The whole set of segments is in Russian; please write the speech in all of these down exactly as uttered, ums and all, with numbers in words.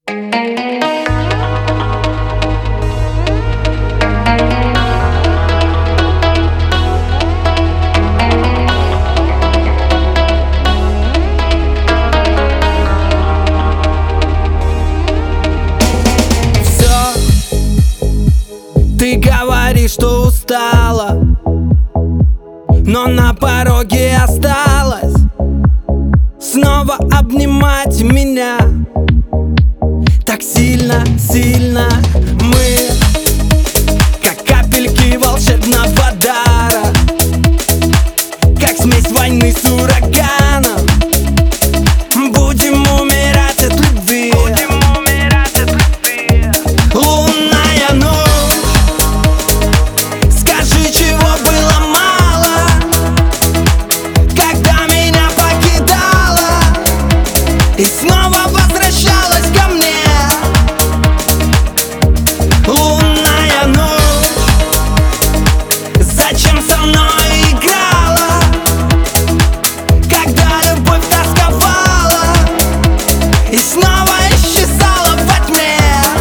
Ты говоришь, что устала, но на пороге осталась снова обнимать меня. Так сильно, сильно мы, как капельки волшебного дара, как смесь войны с ураганом. Будем умирать от любви. Будем умирать от любви. Лунная ночь, скажи, чего было мало, когда меня покидала и снова возвращалась ко мне. Лунная ночь, зачем со мной играла, когда любовь тосковала и снова исчезала во тьме.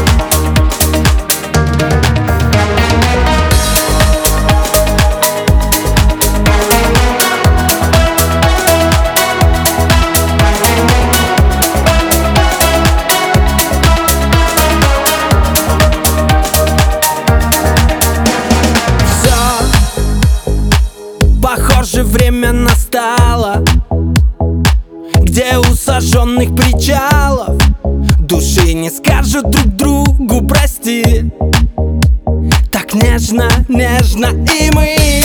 Похоже, время настало, где у сожженных причалов души не скажут друг другу прости. Так нежно, нежно и мы